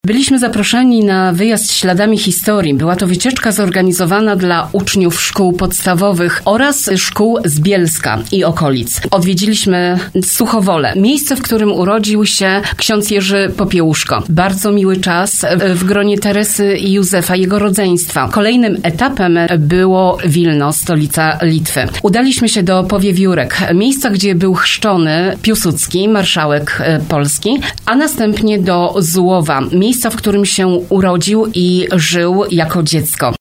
Byliśmy zaproszeni na wyjazd śladami historii. Była to wycieczka zorganizowana dla uczniów szkół podstawowych oraz szkół z Bielska i okolic. Odwiedziliśmy Suchowole, miejsce, w którym urodził się ksiądz Jerzy Popiełuszko. Bardzo miły czas w gronie Teresy i Józefa, jego rodzeństwa. Kolejnym etapem było Wilno, stolica Litwy. Udaliśmy się do Powiewiórek, miejsca, gdzie był chrzczony Piłsudski, marszałek Polski, a następnie do Zułowa, miejsca, w którym się urodził i żył jako dziecko.